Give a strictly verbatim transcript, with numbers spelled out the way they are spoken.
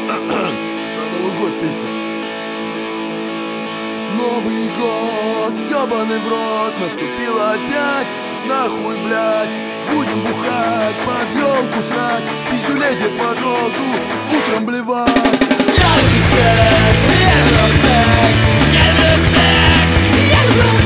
Про Новый год песня. Новый год, ёбаный в рот, наступил опять. Нахуй, блядь, будем бухать, под ёлку срать, пиздюлей Дед Морозу утром блевать. Я люблю секс, я люблю секс, я люблю секс, я люблю